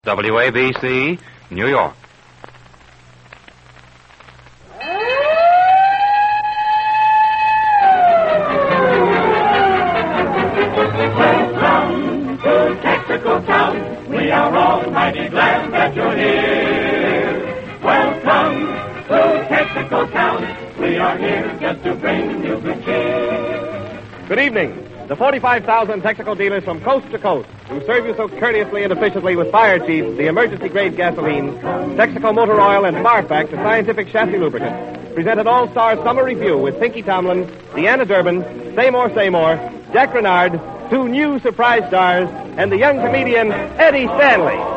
WABC, New York. Welcome to Texaco Town. We are all mighty glad that you're here. Welcome to Texaco Town. We are here just to bring you good cheer. Good evening. The 45,000 Texaco dealers from coast to coast who serve you so courteously and efficiently with Fire Chief, the emergency-grade gasoline, Texaco motor oil, and Marfac, the scientific chassis lubricant, present an all-star summer review with Pinky Tomlin, Deanna Durbin, Seymour, Jack Renard, two new surprise stars, and the young comedian Eddie Stanley.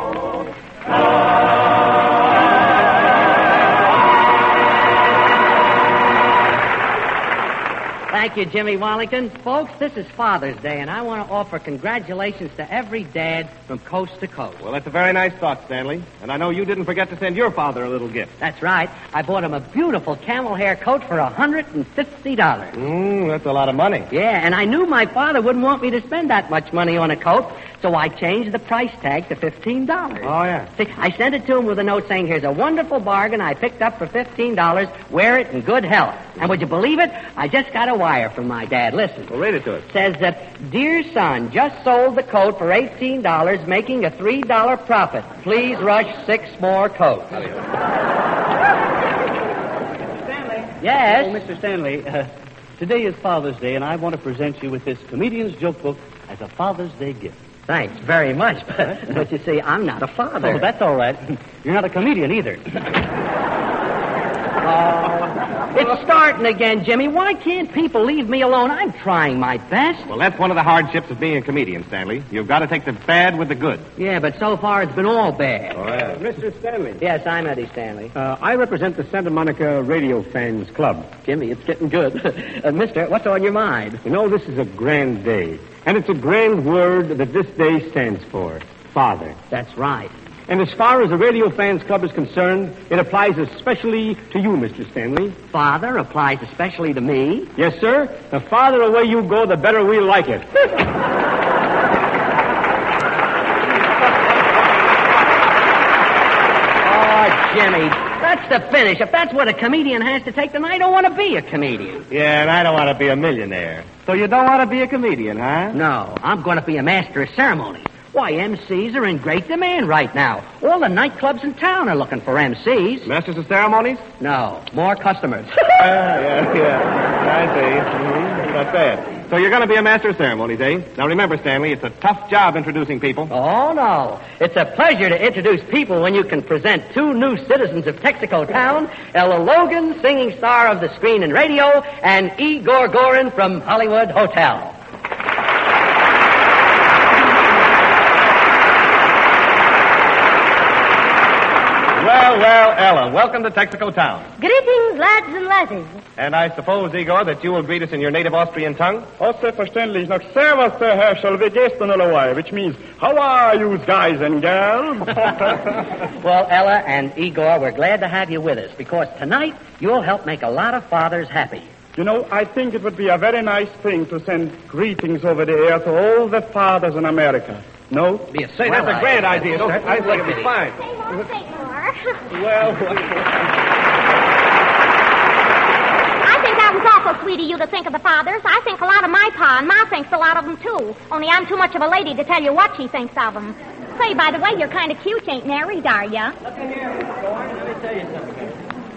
Thank you, Jimmy Wallington. Folks, this is Father's Day, and I want to offer congratulations to every dad from coast to coast. Well, that's a very nice thought, Stanley. And I know you didn't forget to send your father a little gift. That's right. I bought him a beautiful camel hair coat for $150. That's a lot of money. Yeah, and I knew my father wouldn't want me to spend that much money on a coat, so I changed the price tag to $15. Oh, yeah. See, I sent it to him with a note saying, here's a wonderful bargain I picked up for $15. Wear it in good health. And would you believe it? I just got a wire from my dad. Listen. Well, read it to us. Says that, dear son, just sold the coat for $18, making a $3 profit. Please rush 6 more coats. Stanley. Yes? Oh, Mr. Stanley, today is Father's Day, and I want to present you with this comedian's joke book as a Father's Day gift. Thanks very much. But you see, I'm not a father. Oh, that's all right. You're not a comedian either. It's starting again, Jimmy. Why can't people leave me alone? I'm trying my best. Well, that's one of the hardships of being a comedian, Stanley. You've got to take the bad with the good. Yeah, but so far it's been all bad. Oh, yeah. Mr. Stanley. Yes, I'm Eddie Stanley. I represent the Santa Monica Radio Fans Club. Jimmy, it's getting good. Mister, what's on your mind? You know, this is a grand day. And it's a grand word that this day stands for. Father. That's right. And as far as the Radio Fans Club is concerned, it applies especially to you, Mr. Stanley. Father applies especially to me? Yes, sir. The farther away you go, the better we like it. Oh, Jimmy, that's the finish. If that's what a comedian has to take, then I don't want to be a comedian. Yeah, and I don't want to be a millionaire. So you don't want to be a comedian, huh? No, I'm going to be a master of ceremonies. Why, MCs are in great demand right now. All the nightclubs in town are looking for MCs. Masters of ceremonies? No, more customers. Yeah. I see. Not bad. So you're going to be a master of ceremonies, eh? Now remember, Stanley, it's a tough job introducing people. Oh, no. It's a pleasure to introduce people when you can present 2 new citizens of Texaco Town, Ella Logan, singing star of the screen and radio, and Igor Gorin from Hollywood Hotel. Well, Ella, welcome to Texaco Town. Greetings, lads and lasses. And I suppose, Igor, that you will greet us in your native Austrian tongue? Selbstverständlich. Noch servus, Herr Schelvegestenolowai, which means, how are you guys and girls? Well, Ella and Igor, we're glad to have you with us because tonight you'll help make a lot of fathers happy. You know, I think it would be a very nice thing to send greetings over the air to all the fathers in America. No? Say, that's a grand idea. I think it'd be fine. Well, I think that was awful sweet of you to think of the fathers. I think a lot of my pa, and Ma thinks a lot of them, too. Only I'm too much of a lady to tell you what she thinks of them. Say, by the way, you're kind of cute. You ain't married, are you? Look in here, Mr. Gordon. Let me tell you something.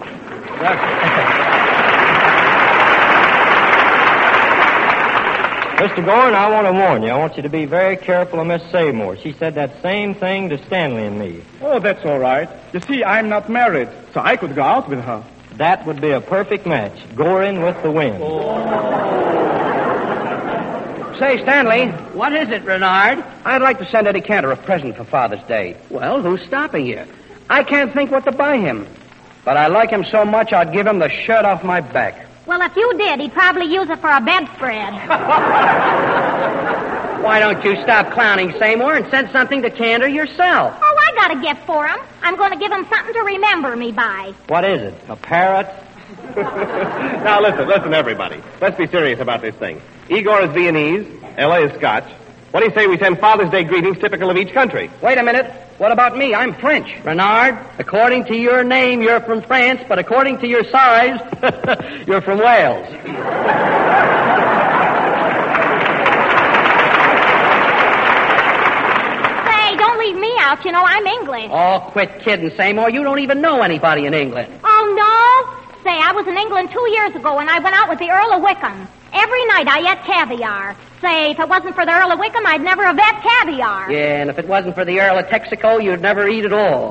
Mr. Gordon, I want to warn you. I want you to be very careful of Miss Seymour. She said that same thing to Stanley and me. Oh, that's all right. You see, I'm not married, so I could go out with her. That would be a perfect match. Gorin with the wind. Say, Stanley, What is it, Renard? I'd like to send Eddie Cantor a present for Father's Day. Well, who's stopping you? I can't think what to buy him. But I like him so much, I'd give him the shirt off my back. Well, if you did, he'd probably use it for a bedspread. Why don't you stop clowning, Seymour, and send something to Cantor yourself? Oh, I got a gift for him. I'm going to give him something to remember me by. What is it? A parrot? Now, listen, everybody. Let's be serious about this thing. Igor is Viennese. Ella is Scotch. What do you say we send Father's Day greetings typical of each country? Wait a minute. What about me? I'm French. Renard, according to your name, you're from France, but according to your size, you're from Wales. Say, don't leave me out. You know, I'm English. Oh, quit kidding, Seymour. You don't even know anybody in England. Oh, no? Say, I was in England 2 years ago, and I went out with the Earl of Wickham. Every night I ate caviar. Say, if it wasn't for the Earl of Wickham, I'd never have ate caviar. Yeah, and if it wasn't for the Earl of Texaco, you'd never eat at all.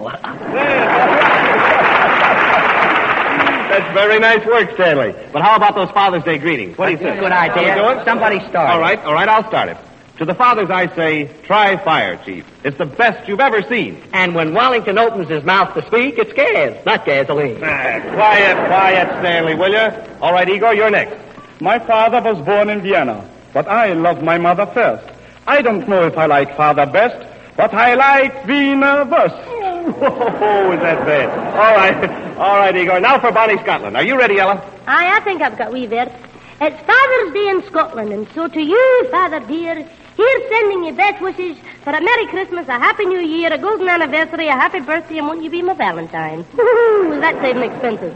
That's very nice work, Stanley. But how about those Father's Day greetings? What do you think? Good idea. Shall we do it? Somebody start. All right, I'll start it. To the fathers, I say, try fire, Chief. It's the best you've ever seen. And when Wellington opens his mouth to speak, it's gas, not gasoline. Quiet, Stanley, will you? All right, Igor, you're next. My father was born in Vienna, but I love my mother first. I don't know if I like father best, but I like Wiener worst. Oh, is that bad? All right, Igor. Now for Bonnie Scotland. Are you ready, Ella? I think I've got wee bit. It's Father's Day in Scotland, and so to you, Father dear, here's sending you best wishes for a Merry Christmas, a Happy New Year, a golden anniversary, a happy birthday, and won't you be my Valentine? Was that saving expenses?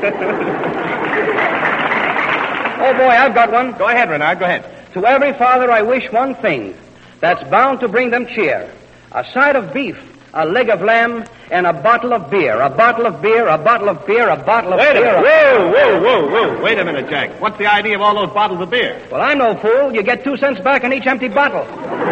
Oh, boy, I've got one. Go ahead, Renard, go ahead. To every father I wish one thing that's bound to bring them cheer. A side of beef, a leg of lamb, and a bottle of beer. A bottle of beer, a bottle of beer, a bottle of beer. Wait a minute. Whoa. Wait a minute, Jack. What's the idea of all those bottles of beer? Well, I'm no fool. You get 2 cents back on each empty bottle.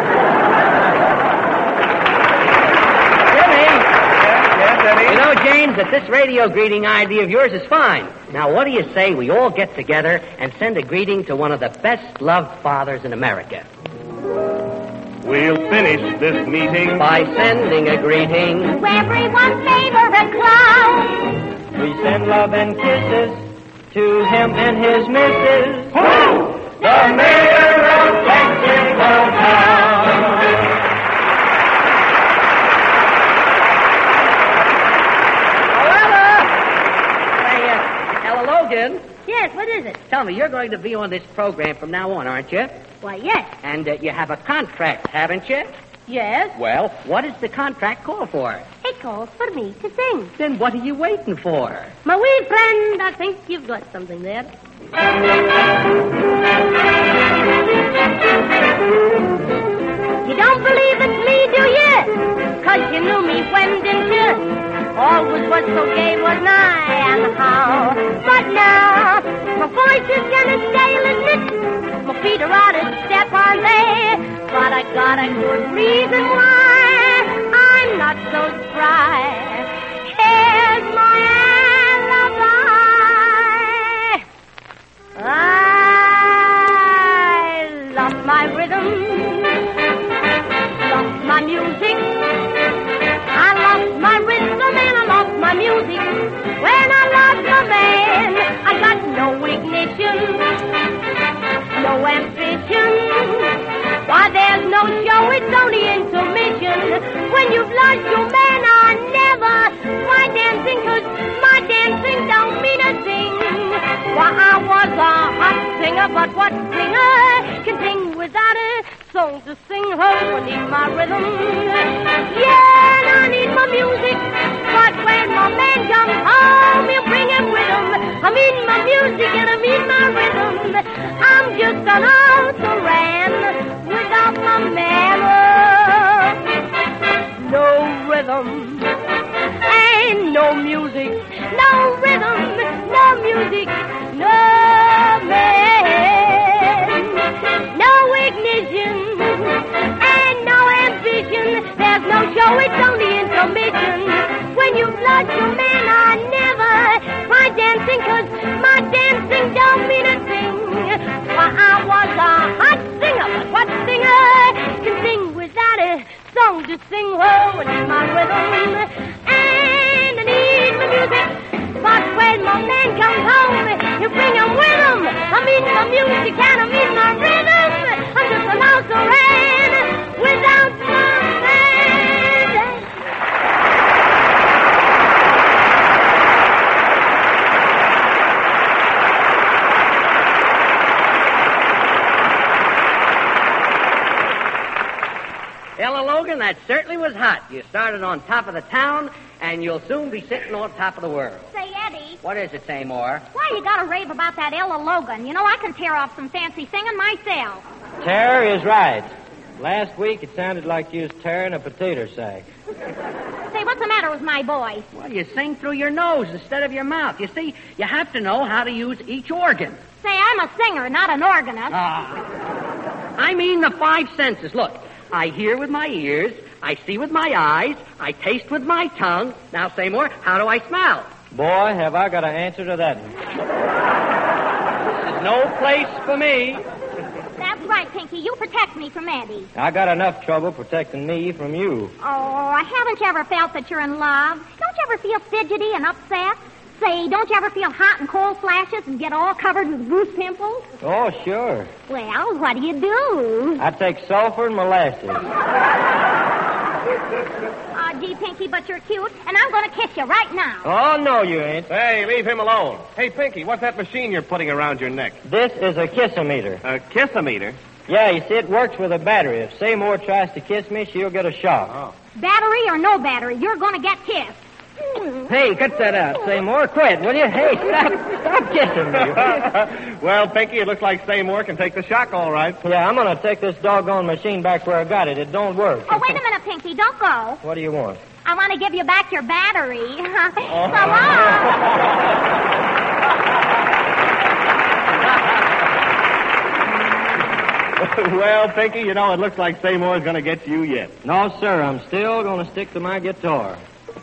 You know, James, that this radio greeting idea of yours is fine. Now, what do you say we all get together and send a greeting to one of the best-loved fathers in America? We'll finish this meeting by sending a greeting to everyone's favorite clown. We send love and kisses to him and his missus. Who? The mayor of Texaco Town. Logan. Yes, what is it? Tell me, you're going to be on this program from now on, aren't you? Why, yes. And you have a contract, haven't you? Yes. Well, what does the contract call for? It calls for me to sing. Then what are you waiting for? My wee friend, I think you've got something there. You don't believe it's me, do you? 'Cause you knew me when, didn't you? Always was so gay, wasn't I? And how? But now, my voice is gonna stale, isn't it? My feet are out of step, aren't they? But I got a good reason why I'm not so spry. Here's my alibi. I lost my rhythm, lost my music. I lost my rhythm and I lost my music. When I lost my man, I got no ignition, no ambition. Why, there's no show, it's only intermission. When you've lost your man, I never try dancing, 'cause my dancing don't mean a thing. Why, I was a hot singer, but what singer can sing without a song to sing? Oh, I need my rhythm. Yeah, and I need my music. But when my man comes home, you bring him with him. I mean my music and I mean my rhythm. I'm just an auto-ran without my man. No rhythm and no music. No rhythm, no music, no man. No ignition and no ambition. There's no show, it's only intermission. When you've lost your man, I never try dancing, 'cause my dancing don't mean a thing. Why, I was a hot singer, but what singer can sing without a song to sing? Oh, I need my rhythm and I need my music. But when my man comes home, you bring him with him. I mean my music and I mean my rhythm. I'm just an also-ran without my man. Ella Logan, that certainly was hot. You started on top of the town, and you'll soon be sitting on top of the world. Say, Eddie. What is it, Seymour? Why you gotta rave about that Ella Logan? You know, I can tear off some fancy singing myself. Terry is right. Last week it sounded like you was tearing a potato sack. Say, what's the matter with my voice? Well, you sing through your nose instead of your mouth. You see, you have to know how to use each organ. Say, I'm a singer, not an organist. I mean the five senses. Look, I hear with my ears, I see with my eyes, I taste with my tongue. Now, Seymour, how do I smell? Boy, have I got an answer to that one. This is no place for me. That's right, Pinky. You protect me from Eddie. I got enough trouble protecting me from you. Oh, haven't you ever felt that you're in love? Don't you ever feel fidgety and upset? Say, don't you ever feel hot and cold flashes and get all covered with goose pimples? Oh, sure. Well, what do you do? I take sulfur and molasses. Oh, gee, Pinky, but you're cute, and I'm going to kiss you right now. Oh, no, you ain't. Hey, leave him alone. Hey, Pinky, what's that machine you're putting around your neck? This is a kiss-o-meter. A kiss-o-meter? Yeah, you see, it works with a battery. If Seymour tries to kiss me, she'll get a shock. Oh. Battery or no battery, you're going to get kissed. Hey, cut that out, Seymour. Quit, will you? Hey, stop kissing me. Well, Pinky, it looks like Seymour can take the shock all right. Yeah, I'm going to take this doggone machine back where I got it. It don't work. Oh, wait a minute, Pinky. Don't go. What do you want? I want to give you back your battery. So long. Well, Pinky, you know, it looks like Seymour's going to get you yet. No, sir. I'm still going to stick to my guitar.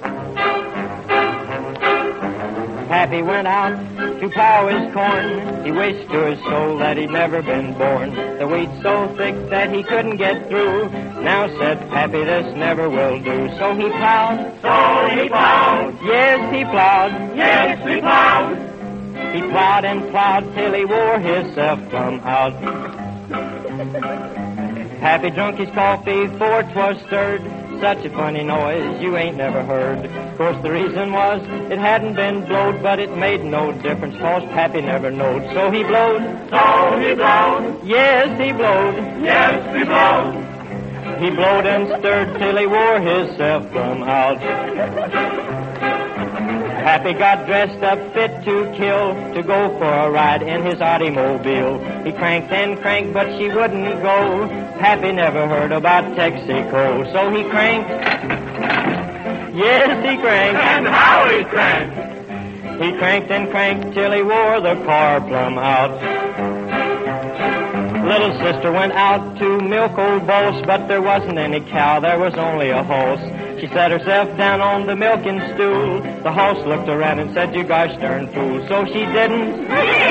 Pappy went out to plow his corn. He wished to his soul that he'd never been born. The wheat's so thick that he couldn't get through. Now said Pappy, this never will do. So he plowed. So he plowed. Yes, he plowed. Yes, he plowed. He plowed and plowed till he wore himself plumb out. Pappy drunk his coffee 'fore 'twas stirred. Such a funny noise you ain't never heard. Of course, the reason was it hadn't been blowed, but it made no difference, 'cause Pappy never knowed. So he blowed. So he blowed. Yes, he blowed. Yes, he blowed. He blowed and stirred till he wore himself plumb out. Pappy got dressed up fit to kill, to go for a ride in his automobile. He cranked and cranked, but she wouldn't go. Pappy never heard about Texaco, so he cranked. Yes, he cranked. And how he cranked. He cranked and cranked till he wore the car plumb out. Little sister went out to milk old Boss, but there wasn't any cow, there was only a horse. She sat herself down on the milking stool. The horse looked around and said, "You gosh darn fool." So she didn't.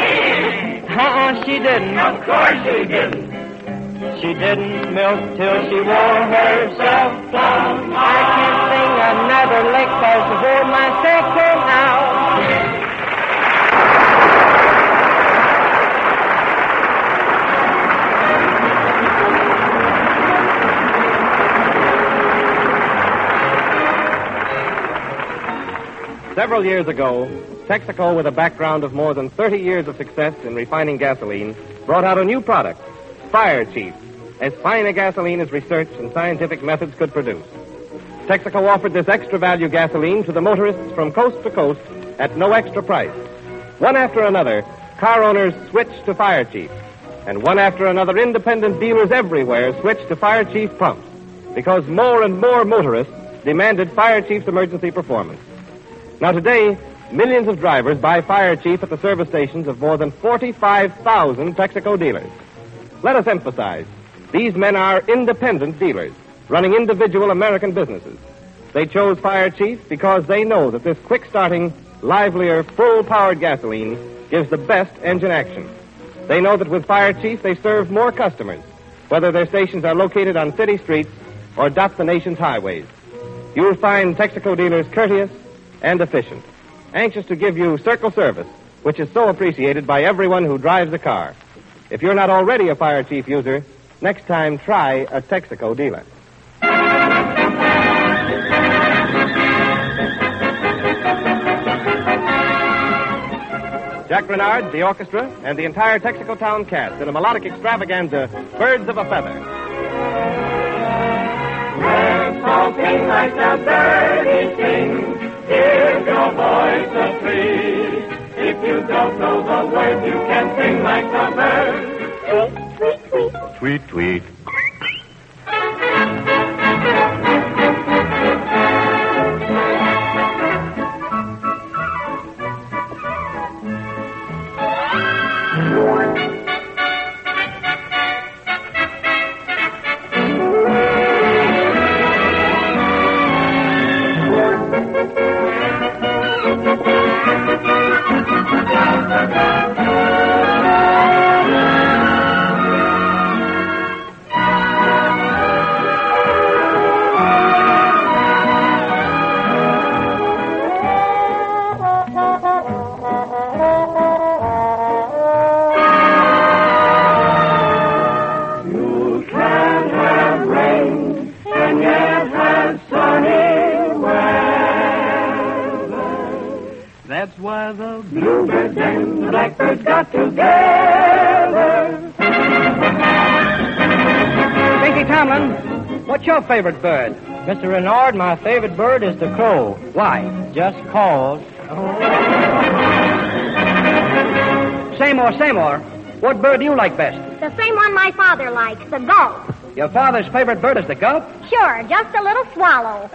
She didn't. Of course she didn't. She didn't milk till she wore herself plumb. I can't sing another lick 'cause I wore myself plumb out. Several years ago, Texaco, with a background of more than 30 years of success in refining gasoline, brought out a new product, Fire Chief, as fine a gasoline as research and scientific methods could produce. Texaco offered this extra value gasoline to the motorists from coast to coast at no extra price. One after another, car owners switched to Fire Chief, and one after another, independent dealers everywhere switched to Fire Chief pumps, because more and more motorists demanded Fire Chief's emergency performance. Now today, millions of drivers buy Fire Chief at the service stations of more than 45,000 Texaco dealers. Let us emphasize, these men are independent dealers, running individual American businesses. They chose Fire Chief because they know that this quick-starting, livelier, full-powered gasoline gives the best engine action. They know that with Fire Chief, they serve more customers, whether their stations are located on city streets or dot the nation's highways. You'll find Texaco dealers courteous and efficient, anxious to give you circle service, which is so appreciated by everyone who drives a car. If you're not already a Fire Chief user, next time try a Texaco dealer. Jack Renard, the orchestra, and the entire Texaco Town cast in a melodic extravaganza, Birds of a Feather. So sing like the birdies sing. Give your voice a treat. If you don't know the words, you can sing like the birds. Tweet, tweet, tweet. Tweet, tweet. That's why the bluebirds and the blackbirds got together. Pinky Tomlin, what's your favorite bird? Mr. Renard, my favorite bird is the crow. Why? Just cause. Say more. What bird do you like best? The same one my father likes, the gull. Your father's favorite bird is the gull? Sure, just a little swallow.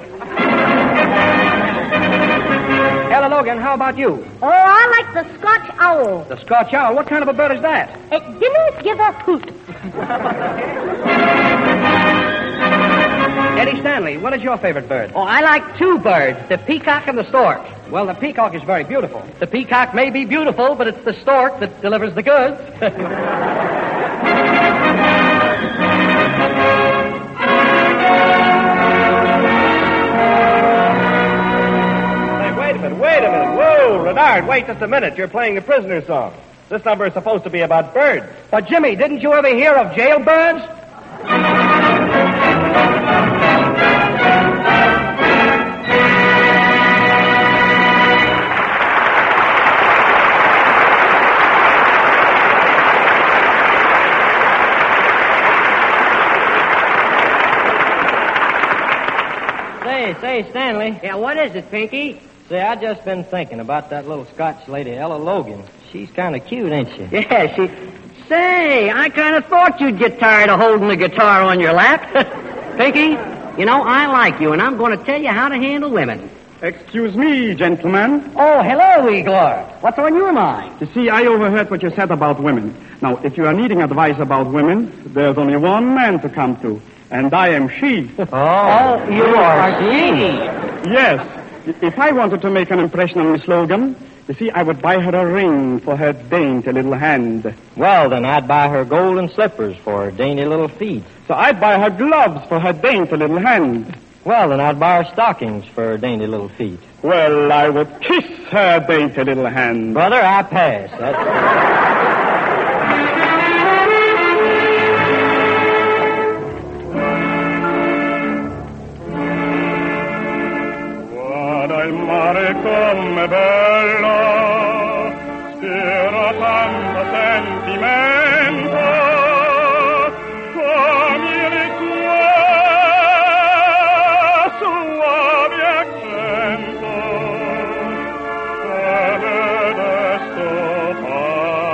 Ella Logan, how about you? Oh, I like the Scotch owl. The Scotch owl. What kind of a bird is that? It didn't give a hoot. Eddie Stanley, what is your favorite bird? Oh, I like two birds, the peacock and the stork. Well, the peacock is very beautiful. The peacock may be beautiful, but it's the stork that delivers the goods. Wait a minute. Whoa, Renard, wait just a minute. You're playing the prisoner song. This number is supposed to be about birds. But, Jimmy, didn't you ever hear of jailbirds? Say, Stanley. Yeah, what is it, Pinky? Say, I just been thinking about that little Scotch lady, Ella Logan. She's kind of cute, ain't she? Yeah, she... Say, I kind of thought you'd get tired of holding the guitar on your lap. Pinky, you know, I like you, and I'm going to tell you how to handle women. Excuse me, gentlemen. Oh, hello, Igor. What's on your mind? You see, I overheard what you said about women. Now, if you are needing advice about women, there's only one man to come to, and I am she. Oh, you are she. Yes. If I wanted to make an impression on Miss Logan, you see, I would buy her a ring for her dainty little hand. Well, then I'd buy her golden slippers for her dainty little feet. So I'd buy her gloves for her dainty little hand. Well, then I'd buy her stockings for her dainty little feet. Well, I would kiss her dainty little hand. Brother, I pass. Il mare come bello, spira tanto sentimento, come il tuo suave accento, e desto fa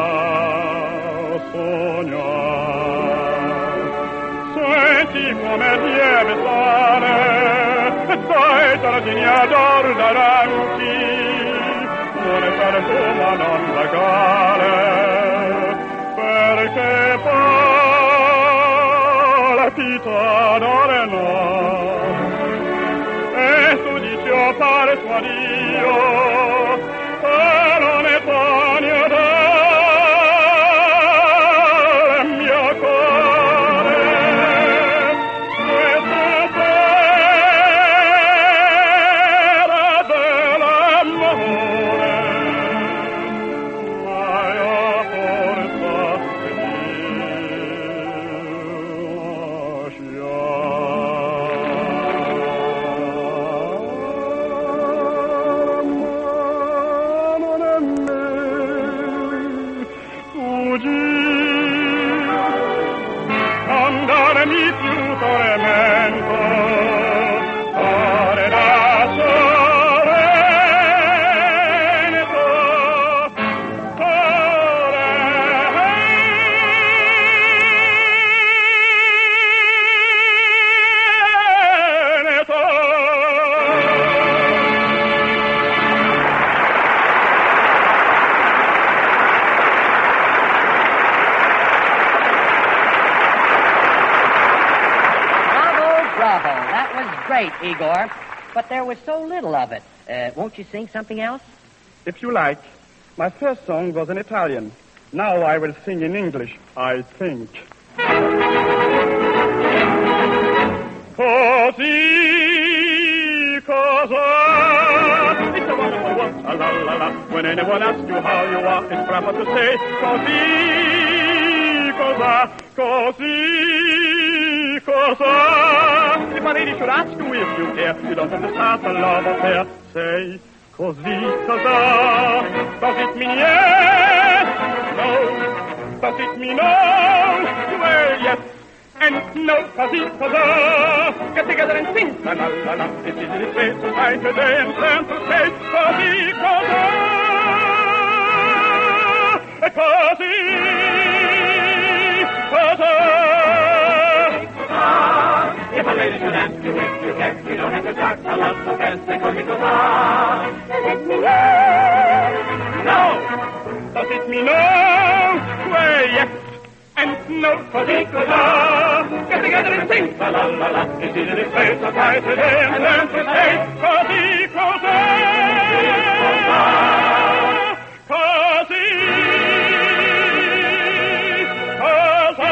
sognar. Senti come deve stare, dai giardini ador davanti, non è perfuma non vagare, perché partita d'ore no, e tu dici o pare tuo Dio, e non è pagno del mio cuore, Igor, but there was so little of it. Won't you sing something else? If you like. My first song was in Italian. Now I will sing in English, I think. Così, cosa? It's a wonderful one, la la la. When anyone asks you how you are, it's proper to say, così, cosa? Così, cosa? If a lady should ask you if you care, you don't have to start a love affair. Say, così, cosa? Does it mean yes? No. Does it mean no? Well, yes. And no, così, cosa? Get together and sing, la la la la. It's easy to say, to find today and plan to say, così, cosa? Così, cosa? If a lady should ask you if you care, you don't have to start a love affair. Say, così, cosa? Does it mean yes? No. Does it mean no? Well, yes. And no, così, cosa? Get together and sing, la la la la. It's easy to say, so try today and learn to say, così, cosa? Così, cosa?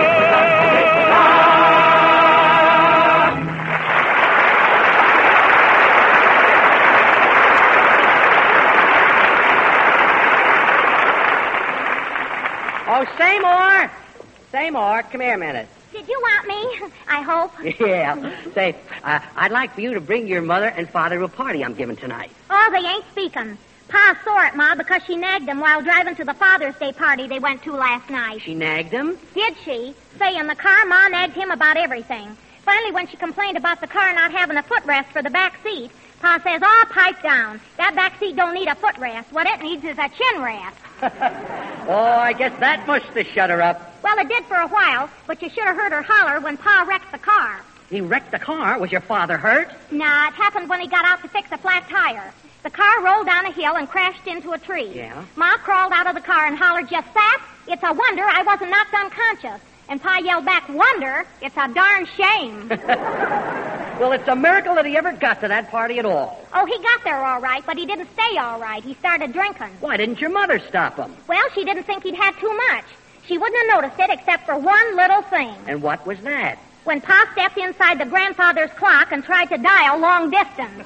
Oh, say more. Say more. Come here a minute. Did you want me? I hope. Yeah. Say, I'd like for you to bring your mother and father to a party I'm giving tonight. Oh, they ain't speaking. Pa's sore at Ma because she nagged him while driving to the Father's Day party they went to last night. She nagged him? Did she? Say, in the car, Ma nagged him about everything. Finally, when she complained about the car not having a footrest for the back seat, Pa says, oh, pipe down. That back seat don't need a footrest. What it needs is a chin rest. Oh, I guess that must have shut her up. Well, it did for a while, but you should have heard her holler when Pa wrecked the car. He wrecked the car? Was your father hurt? Nah, it happened when he got out to fix a flat tire. The car rolled down a hill and crashed into a tree. Yeah? Ma crawled out of the car and hollered just that. It's a wonder I wasn't knocked unconscious. And Pa yelled back, wonder? It's a darn shame. Well, it's a miracle that he ever got to that party at all. Oh, he got there all right, but he didn't stay all right. He started drinking. Why didn't your mother stop him? Well, she didn't think he'd had too much. She wouldn't have noticed it except for one little thing. And what was that? When Pa stepped inside the grandfather's clock and tried to dial long distance.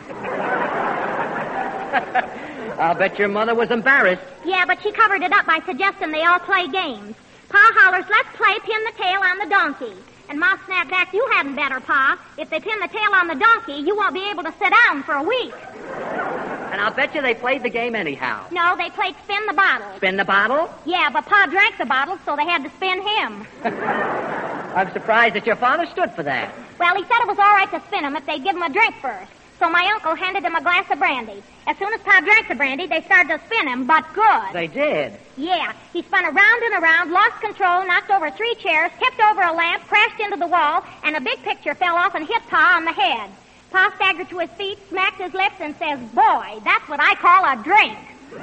I'll bet your mother was embarrassed. Yeah, but she covered it up by suggesting they all play games. Pa hollers, let's play pin the tail on the donkey. And Ma snapped back, you hadn't better, Pa. If they pin the tail on the donkey, you won't be able to sit down for a week. And I'll bet you they played the game anyhow. No, they played spin the bottle. Spin the bottle? Yeah, but Pa drank the bottle, so they had to spin him. I'm surprised that your father stood for that. Well, he said it was all right to spin him if they'd give him a drink first. So my uncle handed him a glass of brandy. As soon as Pa drank the brandy, they started to spin him, but good. They did? Yeah. He spun around and around, lost control, knocked over 3 chairs, tipped over a lamp, crashed into the wall, and a big picture fell off and hit Pa on the head. Pa staggered to his feet, smacked his lips, and says, boy, that's what I call a drink.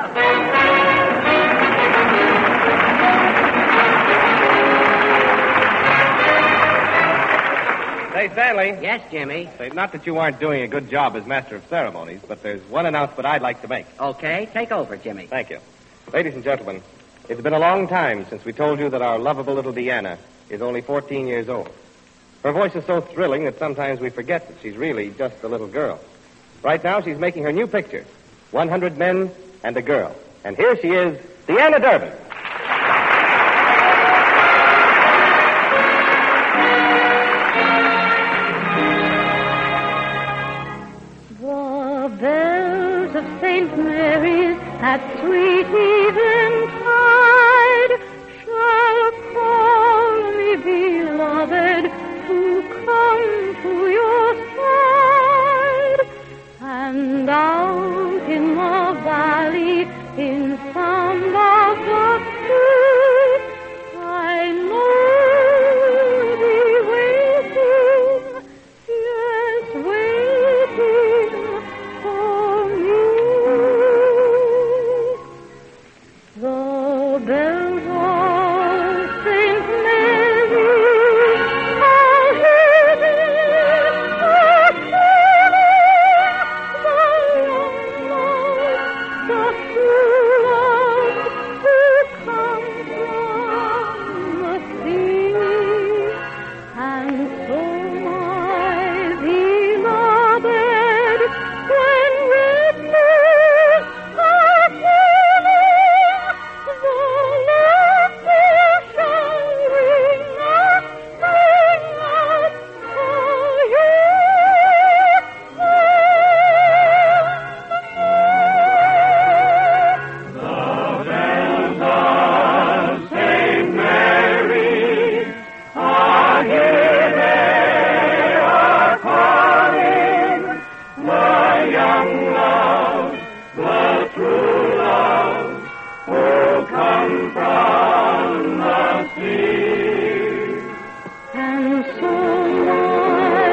Say, Stanley. Yes, Jimmy? Say, not that you aren't doing a good job as master of ceremonies, but there's one announcement I'd like to make. Okay, take over, Jimmy. Thank you. Ladies and gentlemen, it's been a long time since we told you that our lovable little Deanna is only 14 years old. Her voice is so thrilling that sometimes we forget that she's really just a little girl. Right now, she's making her new picture, 100 Men and a Girl. And here she is, Deanna Durbin. The bells of St. Mary's at sweet eventide shall call me, beloved, to come to your side. And out in the valley, in some of the trees, I know you'll be waiting, yes, waiting for me. The bells of St. Mary are ringing, the young love, the true love, who come from the sea. And so, my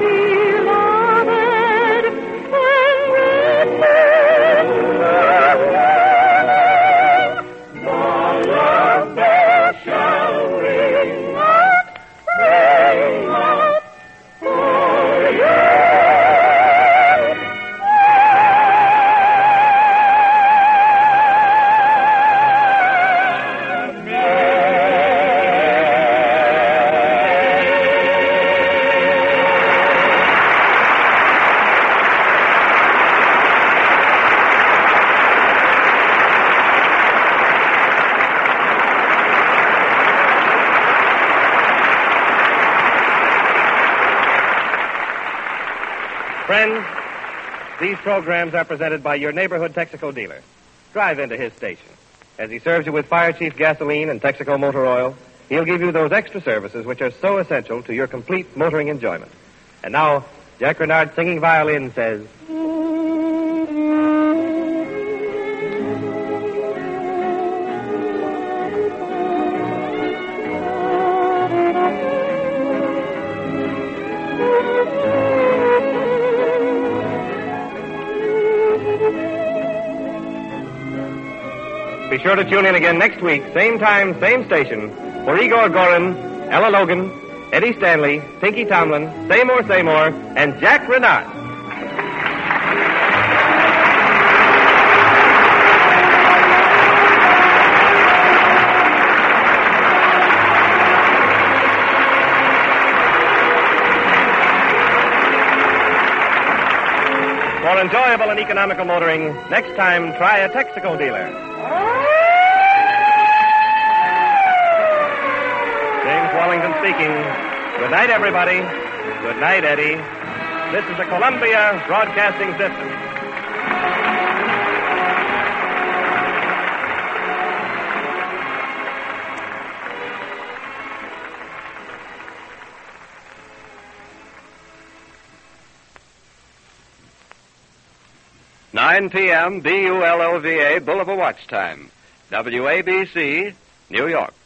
beloved, when the love bell shall ring out for you. Friends, these programs are presented by your neighborhood Texaco dealer. Drive into his station. As he serves you with Fire Chief gasoline and Texaco motor oil, he'll give you those extra services which are so essential to your complete motoring enjoyment. And now, Jack Renard singing violin says... Be sure to tune in again next week, same time, same station, for Igor Gorin, Ella Logan, Eddie Stanley, Pinky Tomlin, Seymour, and Jack Renard. For enjoyable and economical motoring, next time try a Texaco dealer. James Wallington speaking. Good night, everybody. Good night, Eddie. This is the Columbia Broadcasting System. Nine p.m. BULOVA Boulevard Watch Time. WABC, New York.